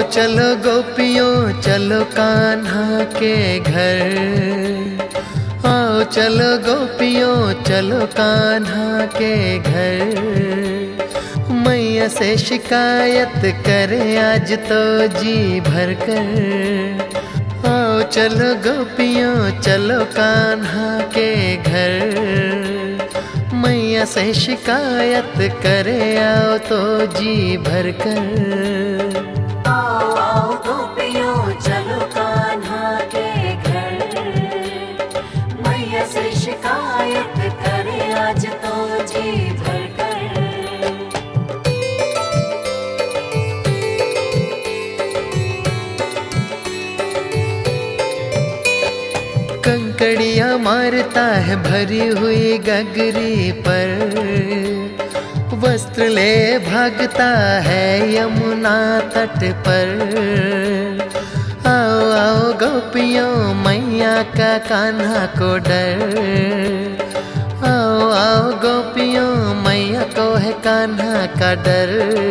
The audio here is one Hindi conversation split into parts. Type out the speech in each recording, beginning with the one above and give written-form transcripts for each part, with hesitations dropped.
चलो गोपियों चलो कान्हा के घर, आओ चलो गोपियों चलो कान्हा के घर। मैया से शिकायत करे आज तो जी भर कर, आओ चलो गोपियों चलो कान्हा के घर। मैया से शिकायत करे आओ तो जी भर कर। आओ आओ गोपियों चलो कान्हा के घर, मैया से शिकायत करे आज तो जी भर कर। कंकड़िया मारता है भरी हुई गगरी पर, वस्त्र ले भागता है यमुना तट पर। आओ आओ गोपियों मैया का कान्हा को डर, आओ आओ गोपियों मैया को है कान्हा का डर।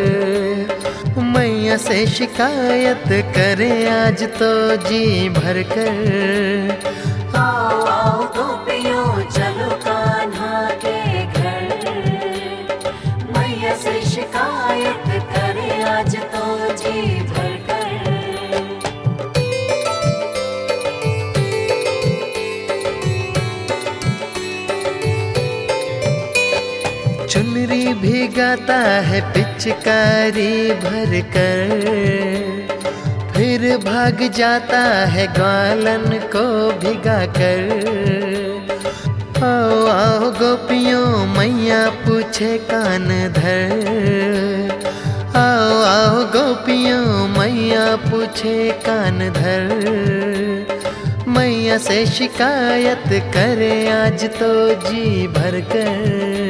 मैया से शिकायत करे आज तो जी भर कर। आओ आओ गोपियों चलो कान्हा के घर, मैया से शिकायत करे आज तो जी भर कर। चुनरी भिगाता है पिचकारी भर कर, फिर भाग जाता है ग्वालन को भिगा कर। आओ आओ गोपियों मैया पूछे कान धर, आओ आओ गोपियों मैया पूछे कान धर। मैया से शिकायत करे आज तो जी भर कर।